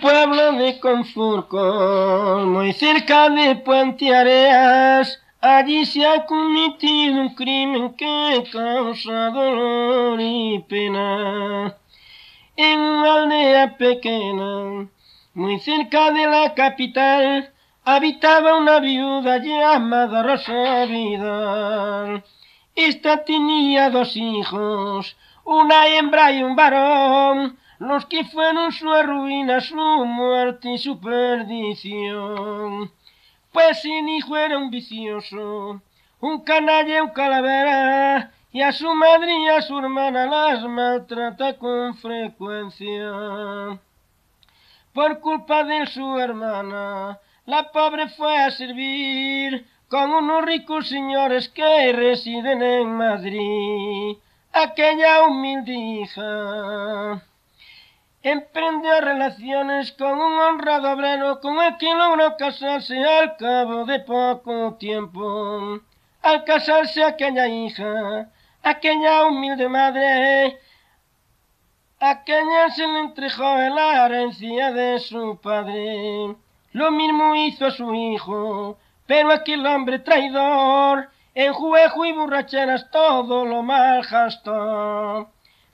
pueblo de Conforcos, muy cerca de Puente Areas, allí se ha cometido un crimen que causa dolor y pena. En una aldea pequeña, muy cerca de la capital, habitaba una viuda llamada Rosa Vidal. Esta tenía 2 hijos, una hembra y un varón, los que fueron su ruina, su muerte y su perdición. Pues el hijo era un vicioso, un canalla, un calavera, y a su madre y a su hermana las maltrata con frecuencia. Por culpa de su hermana, la pobre fue a servir con unos ricos señores que residen en Madrid. Aquella humilde hija emprendió relaciones con un honrado obrero con el que logró casarse al cabo de poco tiempo. Al casarse aquella hija, aquella humilde madre, aquella se le entregó la herencia de su padre. Lo mismo hizo a su hijo, pero aquel hombre traidor, en juego y borracheras todo lo malgastó.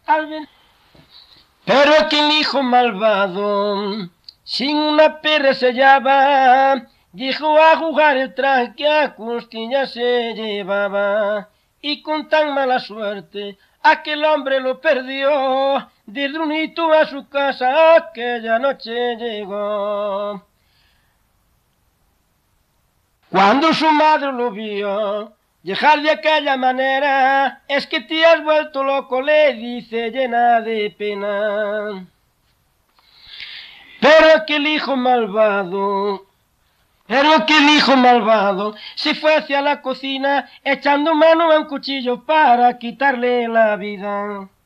Pero aquel hijo malvado, sin una perra se hallaba, llegó a jugar el traje que a costillas se llevaba, y con tan mala suerte aquel hombre lo perdió. Desde un hito a su casa aquella noche llegó. Cuando su madre lo vio llegar de aquella manera, es que te has vuelto loco, le dice llena de pena. Pero aquel hijo malvado se fue hacia la cocina echando mano a un cuchillo para quitarle la vida.